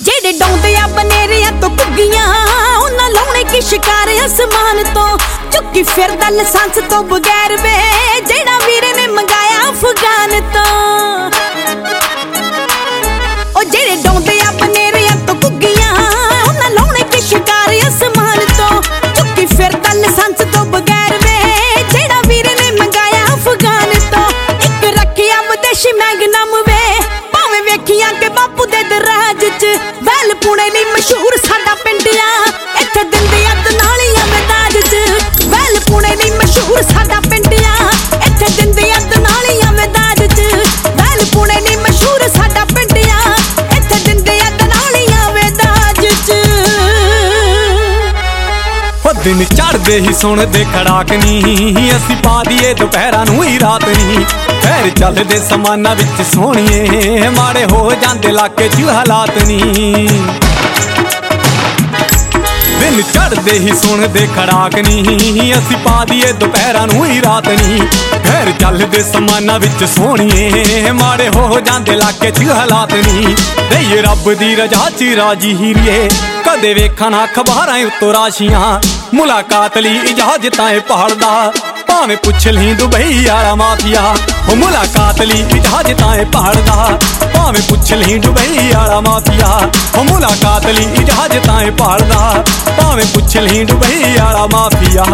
जेड़े डौंदे आ बनेरियां तो कुग्गियां उन्हां लाउणे की शिकार आसमान तो चुक्की फिरदा लाइसेंस तो बगैर वे जेड़ा वीरे ने मंगाया अफगान तो ओ जेड़े डौंदे आ बनेरियां तो कुग्गियां उन्हां लाउणे की शिकार आसमान तो चुक्की फिरदा लाइसेंस तो बगैर वे जेड़ा वीरे ने मंगाया अफगान तो एक रखिया विदेशी मैगनम वे भावें वेखियां के बापू दे दराज च वैल पुणे नी मशहूर साडा पिंडिया इत्थे दिंदे अद नालियां में दाज च वैल पुणे नी मशहूर साडा पिंडिया इत्थे दिंदे अद नालियां में दाज च वैल पुणे नी मशहूर साडा पिंडिया इत्थे दिंदे अद नालियां में दाज च दिन चढ़दे ही सुणदे खड़ाक नी असीं पा दीए दुपहरां नूं ही रात नी खैर चलदे समाना विच सोहणीए माड़े हो जांदे इलाके च हालात नी दिन चढ़दे ही सुणदे खड़ाक नी असीं पा दीए दुपहरां नूं ही रात नी खैर चलदे समाना विच सोहणीए माड़े हो जांदे इलाके च हालात नी दईए रब दी रजा च राजी हीरीए कदे वेखां ना अखबारां उत्तों राशियां मुलाकात लई इजाजतां भालदा भावें पुछ ली दुबई वाला माफिया मुलाकात लई इजाजतां भालदा भावें पुछ ली दुबई वाला माफिया मुलाकात लई इजाजतां भालदा भावें पुछ ली दुबई वाला माफिया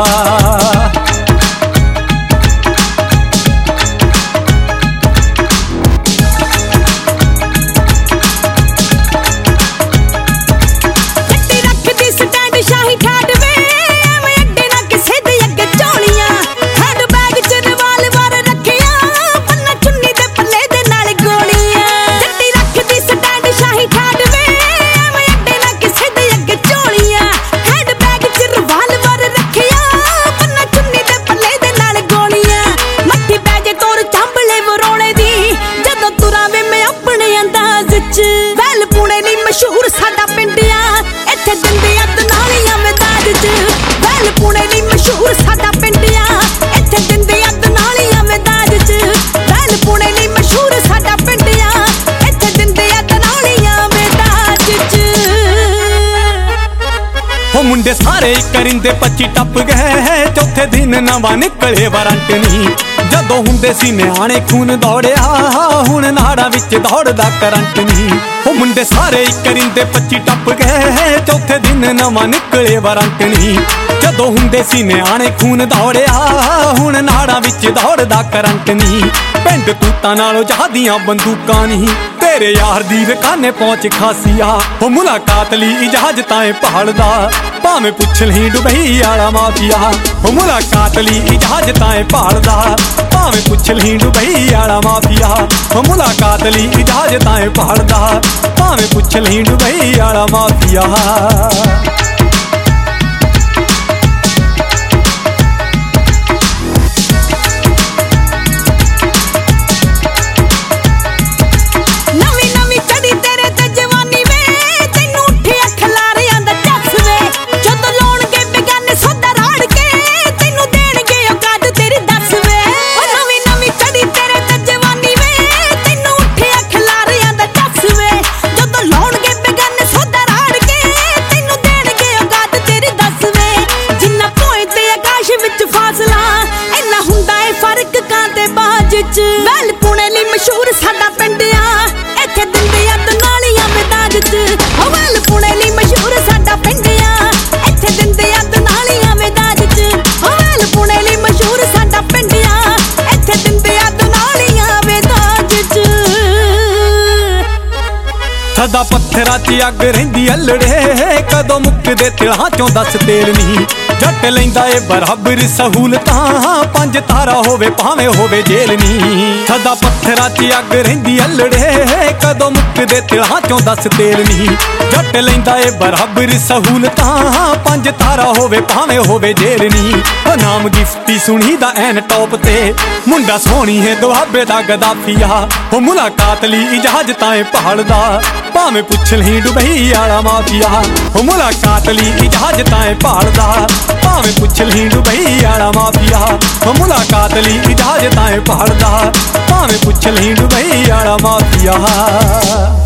वैल पुणे नी मशहूर साडा पिंडिया इत्थे दिंदे अद नालियां में दाज च वैल पुणे नी मशहूर साडा पिंडिया इत्थे दिंदे अद नालियां में दाज च वैल पुणे नी मशहूर साडा पिंडिया इत्थे दिंदे अद नालियां में दाज च ओ मुंडे सारे करिंदे 25 टप गए चौथे दिन नवा निकले वारंट नी जदों हुंदे सी निआणे खून दौड़िया हुण नाड़ा विच दौड़दा करंट नी ओ मुंडे सारे करिंदे 25 टप गए चौथे दिन नवा निकले वारंट नी जदों हुंदे सी निआणे खून दौड़िया हुण नाड़ा विच दौड़दा करंट नी पिंड तूतां नालों जहादियां बंदूकां नी तेरे यार दी रकाने पहुंच खासिया ओ मुलाकात लई इजाजतां भालदा भावें पुछ ली दुबई वाला माफिया ओ मुलाकात लई इजाजतां भालदा भावें पुछ ली दुबई वाला माफिया ओ मुलाकात लई इजाजतां भालदा भावें पुछ ली दुबई वाला माफिया वैल पुणे नी मशहूर साडा पिंडिया इत्थे दिंदे अद नालियां में दाज च वैल पुणे नी मशहूर साडा पिंडिया इत्थे दिंदे अद नालियां में दाज च वैल पुणे नी मशहूर साडा पिंडिया इत्थे दिंदे अद नालियां में दाज च सदा पत्थरां च अग रहिंदी अल्लड़े कदों मुक्कदे तिलां चों दस तेल नी जट लैंदा ए बराबर सहूलतां 5 तारा होवे भावें होवे जेल नी सदा पत्थरां च अग रहिंदी अल्लड़े कदों मुक्कदे तिलां चों दस तेल नी जट लैंदा ए बराबर सहूलतां 5 तारा होवे भावें होवे जेल नी ओ नाम गिफ्टी सुनी दा ऐन टॉप ते मुंडा सोहणी है दुआबे दा गदाफिया ओ मुलाकात लई इजाजतां भालदा भावें पुछ ली दुबई वाला माफिया ओ मुलाकात लई इजाजतां भालदा भावें पुछ ली दुबई वाला माफिया ओ मुलाकात लई इजाजतां भालदा भावें पुछ ली दुबई वाला माफिया।